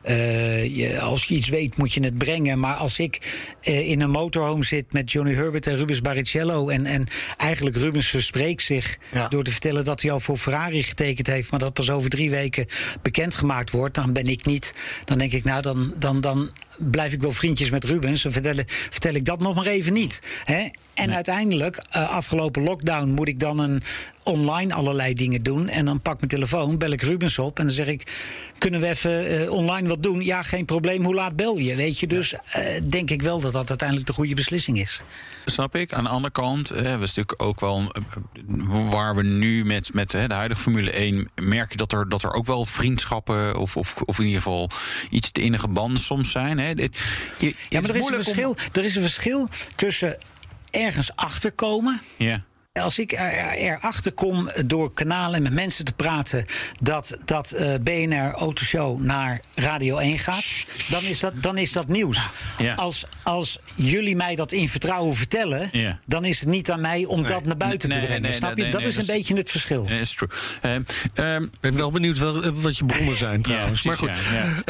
J: als je iets weet moet je het brengen. Maar als ik in een motorhome zit met Johnny Herbert en Rubens Barrichello en eigenlijk Rubens verspreekt zich door te vertellen dat hij al voor Ferrari getekend heeft, maar dat pas over 3 weken bekendgemaakt wordt, dan ben ik niet. Dan denk ik, dan blijf ik wel vriendjes met Rubens en vertel ik dat nog maar even niet. En uiteindelijk, afgelopen lockdown, moet ik dan online allerlei dingen doen. En dan pak ik mijn telefoon, bel ik Rubens op en dan zeg ik, kunnen we even online wat doen? Ja, geen probleem, hoe laat bel je? Weet je, dus denk ik wel dat uiteindelijk de goede beslissing is.
E: Snap ik. Aan de andere kant, was natuurlijk ook wel waar we nu met de huidige Formule 1 merken dat er ook wel vriendschappen of in ieder geval iets te innige banden soms zijn. Maar
J: er is een verschil tussen ergens achterkomen.
E: Ja.
J: Als ik erachter kom door kanalen en met mensen te praten dat BNR Autoshow naar Radio 1 gaat, dan is dat nieuws. Ja. Als jullie mij dat in vertrouwen vertellen, dan is het niet aan mij om dat naar buiten te brengen. Snap je? Dat is een beetje het verschil.
E: Dat is true.
D: Ik ben wel benieuwd wat je bronnen zijn trouwens.
E: Maar goed.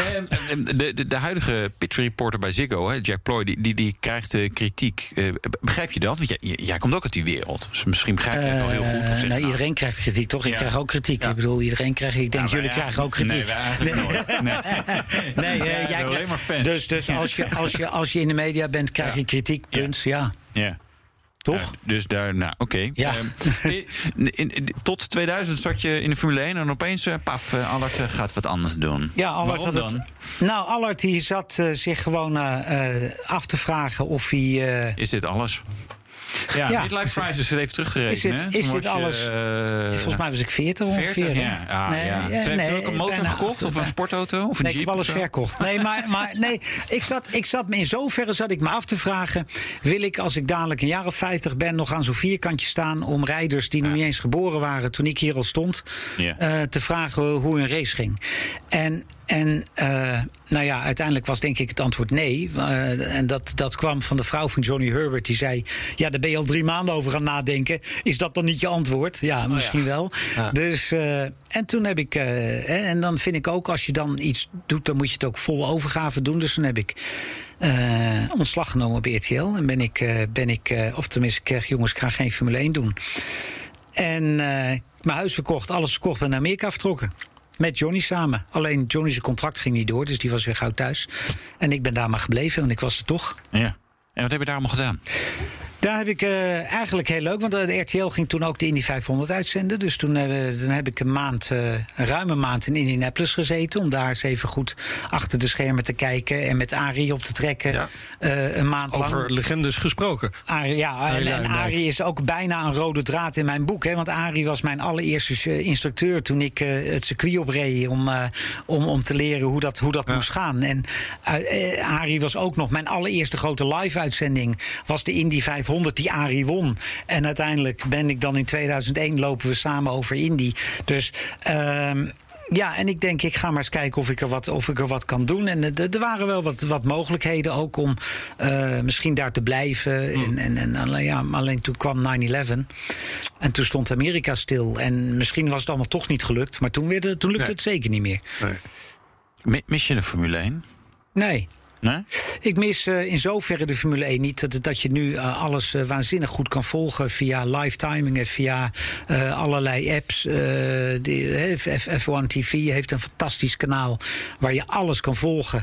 E: De huidige pit reporter bij Ziggo, Jack Ploy, die krijgt kritiek. Begrijp je dat? Want jij komt ook uit die wereld. Dus misschien begrijp je het wel heel goed.
J: Iedereen krijgt kritiek, toch? Ik krijg ook kritiek. Ja. Ik bedoel, iedereen krijgt. Ik denk, jullie krijgen ook kritiek.
E: Nee, wij eigenlijk nooit.
J: Nee, jij
E: alleen maar fans.
J: Dus als je in de media bent, krijg je kritiek. Punt. Ja. Toch?
E: Dus daar, nou, oké.
J: Ja.
E: Tot 2000 zat je in de Formule 1 en opeens, Allard gaat wat anders doen.
J: Ja, Allard
E: Waarom
J: had
E: dan?
J: Nou, Allard die zat zich gewoon af te vragen of hij...
E: Is dit alles? Ja, Midlife Crisis is even terug te rekenen.
J: Is dit alles? Volgens mij was ik 40 ongeveer.
E: 40, ja. Heb je ook een motor gekocht of een sportauto of een
J: Jeep?
E: Jeep?
J: Ik heb alles verkocht. Nee, maar nee, ik zat me in zoverre zat ik me af te vragen... wil ik als ik dadelijk een jaar of 50 ben... nog aan zo'n vierkantje staan om rijders die nog niet eens geboren waren... toen ik hier al stond, te vragen hoe een race ging. En nou ja, uiteindelijk was denk ik het antwoord nee. En dat kwam van de vrouw van Johnny Herbert. Die zei, ja, daar ben je al 3 maanden over gaan nadenken. Is dat dan niet je antwoord? Ja, misschien wel. Ja. Dus, en toen heb ik... en dan vind ik ook, als je dan iets doet... dan moet je het ook vol overgave doen. Dus toen heb ik ontslag genomen bij RTL. En ben ik of tenminste, ik kreeg, jongens, ik ga geen Formule 1 doen. En mijn huis verkocht, alles verkocht, ben naar Amerika vertrokken. Met Johnny samen. Alleen Johnny's contract ging niet door, dus die was weer gauw thuis. En ik ben daar maar gebleven, want ik was er toch.
E: Ja. En wat heb je daar allemaal gedaan?
J: Daar heb ik eigenlijk heel leuk, want de RTL ging toen ook de Indy 500 uitzenden. Dus dan heb ik een ruime maand in Indianapolis gezeten... om daar eens even goed achter de schermen te kijken... en met Arie op te trekken, een maand lang.
D: Over legendes gesproken.
J: Arie is ook bijna een rode draad in mijn boek. Hè, want Arie was mijn allereerste instructeur... toen ik het circuit opreed om te leren hoe dat moest gaan. En Arie was ook nog mijn allereerste grote live-uitzending... was de Indy 500 die Arie won. En uiteindelijk ben ik dan in 2001 lopen we samen over Indy. Dus ja, en ik denk, ik ga maar eens kijken of ik er wat kan doen. En er waren wel wat mogelijkheden ook om misschien daar te blijven. Alleen toen kwam 9/11. En toen stond Amerika stil. En misschien was het allemaal toch niet gelukt. Maar toen lukte het zeker niet meer.
E: Nee. Mis je de Formule 1?
J: Nee.
E: Nee?
J: Ik mis in zoverre de Formule 1 niet dat je nu alles waanzinnig goed kan volgen via live timing en via allerlei apps. F1 TV heeft een fantastisch kanaal waar je alles kan volgen.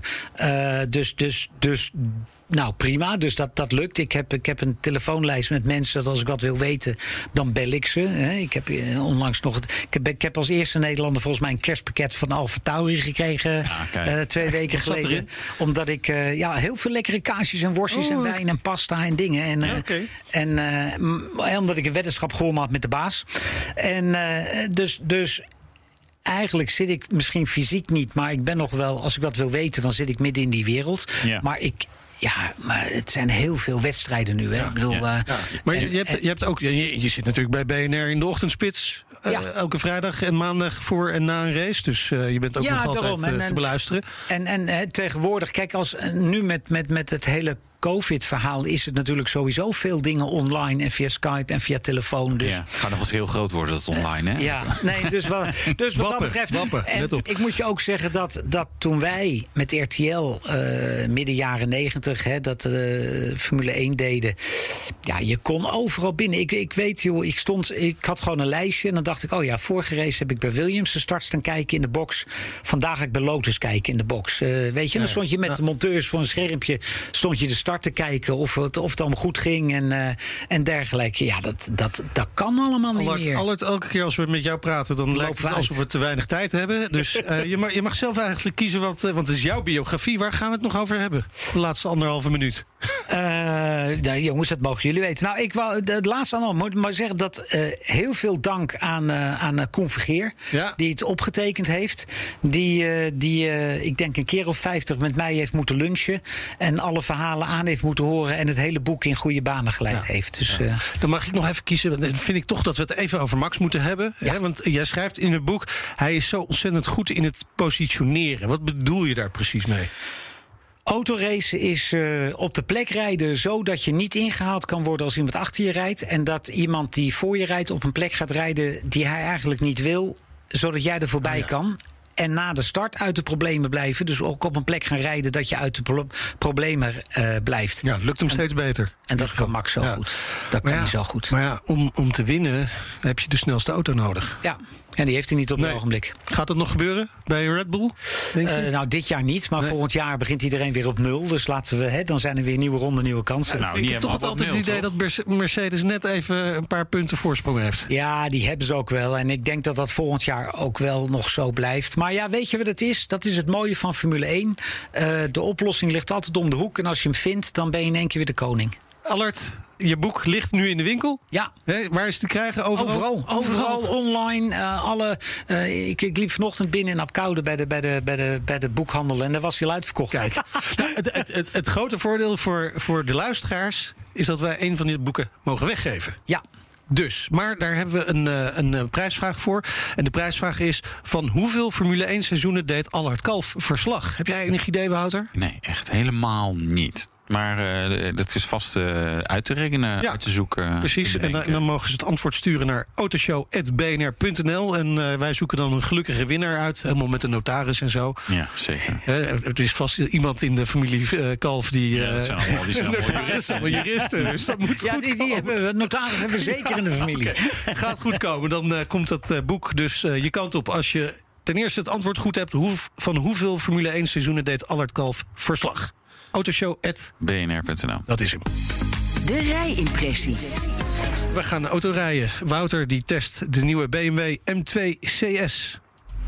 J: Dus nou, prima, dus dat lukt. Ik heb een telefoonlijst met mensen dat als ik wat wil weten, dan bel ik ze. Ik heb onlangs nog ik heb als eerste Nederlander volgens mij een kerstpakket van AlphaTauri gekregen 2 weken geleden. Omdat ik heel veel lekkere kaasjes en worstjes en wijn en pasta en dingen. En omdat ik een weddenschap gewonnen had met de baas. En dus eigenlijk zit ik misschien fysiek niet, maar ik ben nog wel, als ik wat wil weten, dan zit ik midden in die wereld. Ja. Maar maar het zijn heel veel wedstrijden nu. Hè? Ik bedoel,
D: maar je hebt ook, je zit natuurlijk bij BNR in de ochtendspits. Elke vrijdag en maandag voor en na een race. Dus je bent ook nog altijd te beluisteren.
J: En tegenwoordig, kijk, als nu met het hele COVID-verhaal is het natuurlijk sowieso veel dingen online en via Skype en via telefoon. Dus
E: het gaat nog eens heel groot worden, dat online, hè?
J: Ja, nee, dus wat dat betreft. En ik moet je ook zeggen dat toen wij met RTL midden jaren 90 dat Formule 1 deden, je kon overal binnen. Ik weet, joh, ik had gewoon een lijstje en dan dacht ik, vorige race heb ik bij Williams de start staan kijken in de box. Vandaag ga ik bij Lotus kijken in de box. Weet je, dan stond je met de monteurs voor een schermpje, stond je de start te kijken of het allemaal goed ging en dergelijke. Ja, dat kan allemaal niet meer.
D: Allard, elke keer als we met jou praten, dan lijkt het alsof we te weinig tijd hebben. Dus je mag zelf eigenlijk kiezen, want het is jouw biografie. Waar gaan we het nog over hebben? De laatste 1,5 minuut.
J: Jongens, dat mogen jullie weten. Nou, ik wou het laatste allemaal moet maar zeggen dat heel veel dank aan Koen Vergeer, die het opgetekend heeft. Die ik denk een keer of 50 met mij heeft moeten lunchen en alle verhalen aan heeft moeten horen en het hele boek in goede banen geleid heeft. Dus,
D: dan mag ik nog even kiezen. Dan vind ik toch dat we het even over Max moeten hebben. Hè? Want jij schrijft in het boek, hij is zo ontzettend goed in het positioneren. Wat bedoel je daar precies mee?
J: Autoracen is op de plek rijden zodat je niet ingehaald kan worden als iemand achter je rijdt. En dat iemand die voor je rijdt op een plek gaat rijden die hij eigenlijk niet wil, zodat jij er voorbij kan. En na de start uit de problemen blijven. Dus ook op een plek gaan rijden dat je uit de problemen blijft.
D: Ja, lukt hem steeds beter.
J: En dat kan Max zo goed. Dat kan hij zo goed.
D: Maar om te winnen heb je de snelste auto nodig.
J: Ja, En die heeft hij niet op het ogenblik.
D: Gaat het nog gebeuren bij Red Bull? Denk je?
J: Nou, dit jaar niet. Maar volgend jaar begint iedereen weer op 0. Dus laten we, dan zijn er weer nieuwe ronde, nieuwe kansen.
D: Ik heb toch altijd het idee dat Mercedes net even een paar punten voorsprong heeft.
J: Ja, die hebben ze ook wel. En ik denk dat dat volgend jaar ook wel nog zo blijft. Maar ja, weet je wat het is? Dat is het mooie van Formule 1. De oplossing ligt altijd om de hoek. En als je hem vindt, dan ben je in één keer weer de koning.
D: Allard, je boek ligt nu in de winkel?
J: Ja.
D: Waar is het te krijgen?
J: Overal online. Ik liep vanochtend binnen in Apkoude bij de boekhandel. En daar was hij al uitverkocht.
D: Kijk, het grote voordeel voor de luisteraars is dat wij een van die boeken mogen weggeven.
J: Ja.
D: Dus, maar daar hebben we een prijsvraag voor. En de prijsvraag is: van hoeveel Formule 1 seizoenen deed Allard Kalf verslag? Heb jij enig idee, Wouter?
E: Nee, echt helemaal niet. Maar dat is vast uit te rekenen, uit te zoeken.
D: Precies, en dan mogen ze het antwoord sturen naar autoshow@bnr.nl. En wij zoeken dan een gelukkige winnaar uit. Helemaal met de notaris en zo.
E: Ja, zeker.
D: Het is vast iemand in de familie Kalf die...
E: dat zijn allemaal
D: juristen. Dus dat moet goed
J: die hebben notaris hebben we zeker in de familie.
D: Okay. Gaat goed komen, dan komt dat boek dus je kant op als je ten eerste het antwoord goed hebt. Van hoeveel Formule 1 seizoenen deed Allard Kalf verslag?
E: Autoshow@bnr.nl.
D: Dat is hem.
C: De rijimpressie.
D: We gaan de auto rijden. Wouter die test de nieuwe BMW M2 CS.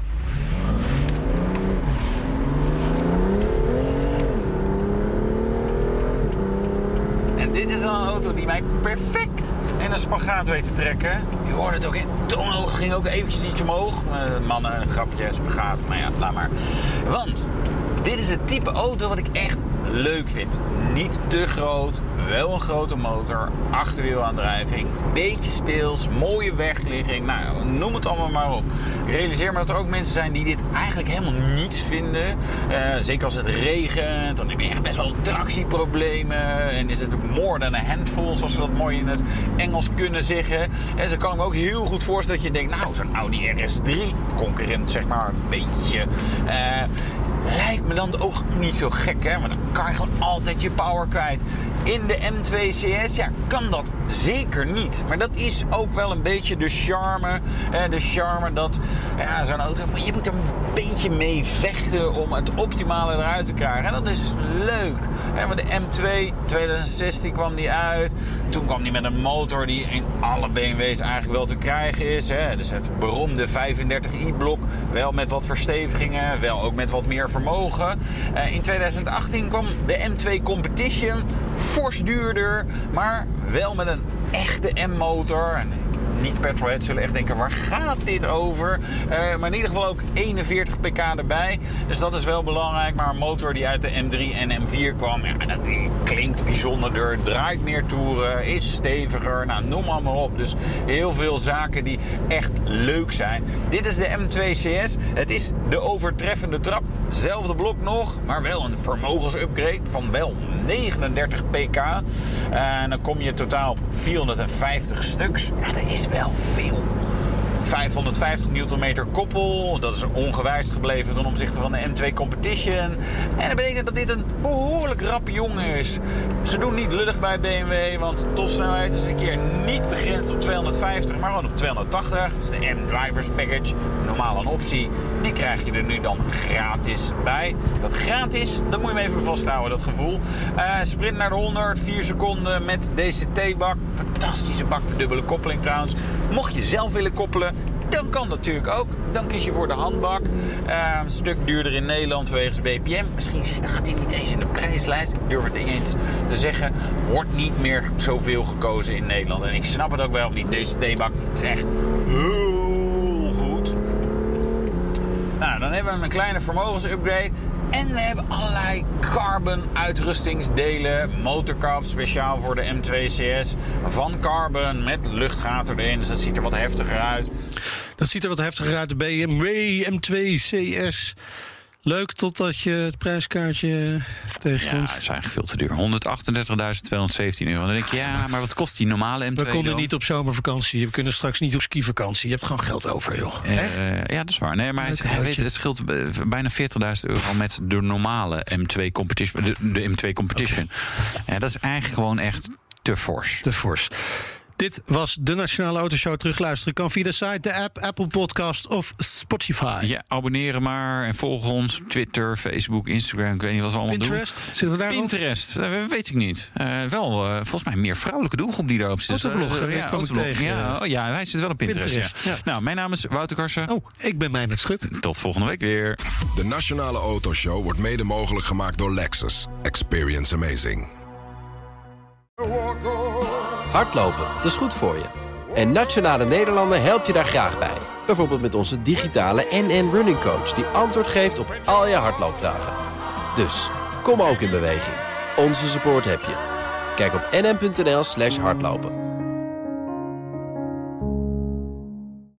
F: En dit is dan een auto die mij perfect in een spagaat weet te trekken. Je hoorde het ook in toonhoog, ging ook eventjes iets omhoog. Mannen, een grapje, spagaat, nou ja, laat maar. Want dit is het type auto wat ik echt leuk vind. Niet te groot, wel een grote motor, achterwielaandrijving, beetje speels, mooie wegligging. Nou, noem het allemaal maar op. Realiseer me dat er ook mensen zijn die dit eigenlijk helemaal niets vinden. Zeker als het regent, dan heb je echt best wel tractieproblemen. En is het more than a handful, zoals we dat mooi in het Engels kunnen zeggen. En zo kan ik me ook heel goed voorstellen dat je denkt, nou, zo'n Audi RS3, concurrent zeg maar, een beetje... lijkt me dan ook niet zo gek, hè? Want dan kan je gewoon altijd je power kwijt. In de M2 CS, ja, kan dat zeker niet. Maar dat is ook wel een beetje de charme. De charme dat, ja, zo'n auto... je moet er een beetje mee vechten om het optimale eruit te krijgen. En dat is leuk. Want de M2, 2016 kwam die uit. Toen kwam die met een motor die in alle BMW's eigenlijk wel te krijgen is. Dus het beroemde 35i-blok. Wel met wat verstevigingen, wel ook met wat meer vermogen. In 2018 kwam de M2 Competition, fors duurder, maar wel met een echte M-motor. En niet petrolheads zullen echt denken, waar gaat dit over? Maar in ieder geval ook 41 pk erbij. Dus dat is wel belangrijk. Maar een motor die uit de M3 en M4 kwam, ja, dat klinkt bijzonderder, draait meer toeren, is steviger. Nou, noem maar op. Dus heel veel zaken die echt leuk zijn. Dit is de M2 CS. Het is de overtreffende trap. Zelfde blok nog, maar wel een vermogensupgrade van wel 39 pk. En dan kom je totaal op 450 stuks. Ja, dat is wel veel. 550 Nm koppel, dat is ongewijzigd gebleven ten opzichte van de M2 Competition. En dat betekent dat dit een behoorlijk rappe jongen is. Ze doen niet lullig bij BMW, want topsnelheid is een keer niet begrensd op 250, maar gewoon op 280. Dat is de M-Drivers Package, normaal een optie. Die krijg je er nu dan gratis bij. Dat gratis, dat moet je me even vasthouden, dat gevoel. Sprint naar de 100, 4 seconden met DCT-bak. Fantastische bak met dubbele koppeling trouwens. Mocht je zelf willen koppelen, dan kan dat natuurlijk ook. Dan kies je voor de handbak. Een stuk duurder in Nederland wegens BPM. Misschien staat hij niet eens in de prijslijst. Ik durf het niet eens te zeggen. Wordt niet meer zoveel gekozen in Nederland. En ik snap het ook wel, want die DCT-bak is echt heel goed. Nou, dan hebben we een kleine vermogensupgrade. En we hebben allerlei carbon uitrustingsdelen. Motorkap speciaal voor de M2 CS. Van carbon met luchtgaten erin. Dus dat ziet er wat heftiger uit.
D: Dat ziet er wat heftiger uit. De BMW M2 CS. Leuk totdat je het prijskaartje tegenkomt.
E: Ja, dat is eigenlijk veel te duur. €138.217. Dan denk je, ja, maar wat kost die normale M2
D: We konden
E: dan?
D: niet op zomervakantie. We kunnen straks niet op skivakantie. Je hebt gewoon geld over, joh.
E: Ja, dat is waar. Nee, maar het scheelt bijna €40.000 met de normale M2 Competition. De M2 Competition.
D: Okay.
E: Ja, dat is eigenlijk gewoon echt te fors.
D: Te fors. Dit was de Nationale Autoshow. Terugluisteren kan via de site, de app, Apple Podcast of Spotify.
E: Ja, abonneren maar en volg ons op Twitter, Facebook, Instagram. Ik weet niet wat we allemaal
D: Pinterest?
E: doen.
D: Zitten we daar
E: Pinterest, weet ik niet. Volgens mij meer vrouwelijke doelgroep die daarop zit.
D: Autoblog, kwam ik tegen.
E: Ja, hij zit wel op Pinterest.
D: Ja.
E: Nou, mijn naam is Wouter Karsen.
D: Oh, ik ben Meijnerd Schut.
E: Tot volgende week weer.
B: De Nationale Autoshow wordt mede mogelijk gemaakt door Lexus. Experience amazing.
A: Hardlopen, dat is goed voor je. En Nationale Nederlanden helpt je daar graag bij. Bijvoorbeeld met onze digitale NN Running Coach... die antwoord geeft op al je hardloopvragen. Dus, kom ook in beweging. Onze support heb je. Kijk op nn.nl/hardlopen.